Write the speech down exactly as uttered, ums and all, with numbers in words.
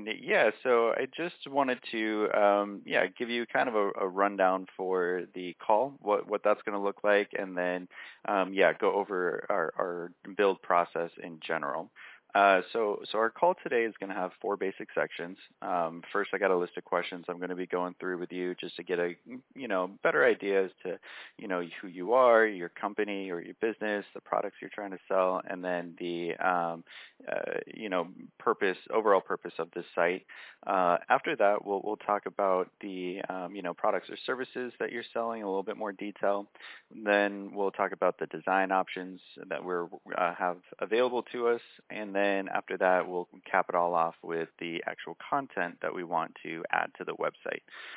And yeah, so I just wanted to, um, yeah, give you kind of a, a rundown for the call, what what that's going to look like, and then, um, yeah, go over our, our build process in general. Uh, so, so our call today is going to have four basic sections. Um, first, I got a list of questions I'm going to be going through with you just to get a, you know, better idea as to, you know, who you are, your company or your business, the products you're trying to sell, and then the, um, uh, you know, purpose, overall purpose of this site. Uh, after that, we'll we'll talk about the, um, you know, products or services that you're selling in a little bit more detail. Then we'll talk about the design options that we're uh, have available to us, and then after that, we'll cap it all off with the actual content that we want to add to the website.